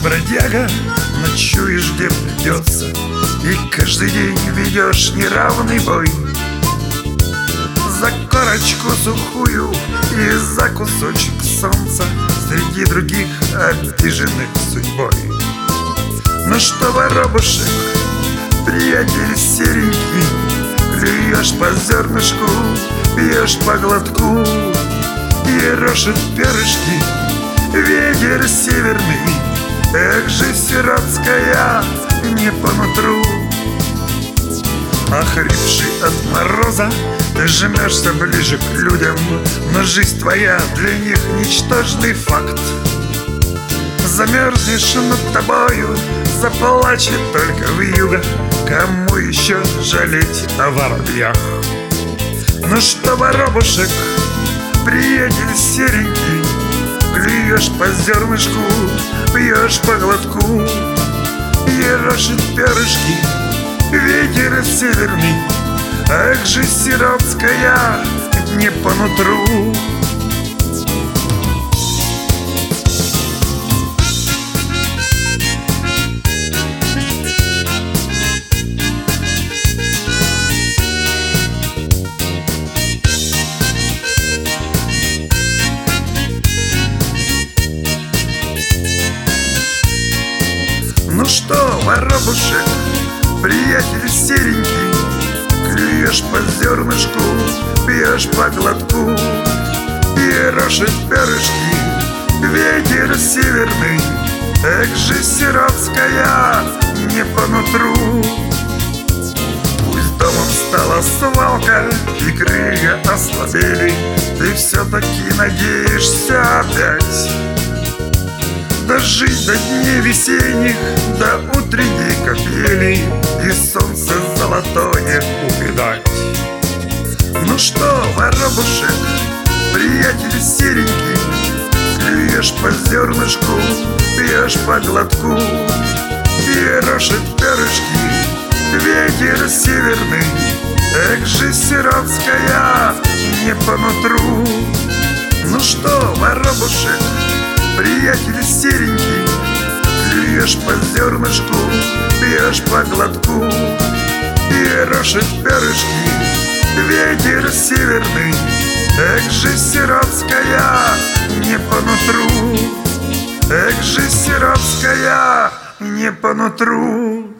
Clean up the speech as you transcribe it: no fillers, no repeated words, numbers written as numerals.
бродяга, ночуешь где придется, и каждый день ведешь неравный бой за корочку сухую и за кусочек солнца среди других обиженных судьбой. Ну что, воробушек, приятель серенький, клюешь по зернышку, пьешь по глотку, ерошит перышки ветер северный. Эх же, сиротская, не по нутру. Охрипший от мороза, ты жмешься ближе к людям, но жизнь твоя для них ничтожный факт. Замерзнешь над тобою, заплачет только вьюга. Кому еще жалеть о воробьях? Ну что, воробушек, приятель серенький, клюешь по зернышку, пьешь по глотку, ерошит перышки ветер северный. Эх же, сиротская, не по нутру. Ну что, воробушек, приятель серенький, клюешь по зернышку, пьешь по глотку, ерошит перышки ветер северный. Эх же, сиротская, не по нутру. Пусть домом стала свалка и крылья ослабели, ты все-таки надеешься опять дожить до дней весенних, до утренней капели и солнце золотое увидать. Ну что, воробушек, приятель серенький, клюешь по зернышку, пьешь по глотку, ерошит перышки ветер северный. Эх же, сиротская, не по нутру. Ну что, воробушек, приятель серенький, клюешь по зернышку, пьешь по глотку, ерошит перышки ветер северный. Эх же, сиротская, не по нутру. Эх же, сиротская, не по нутру.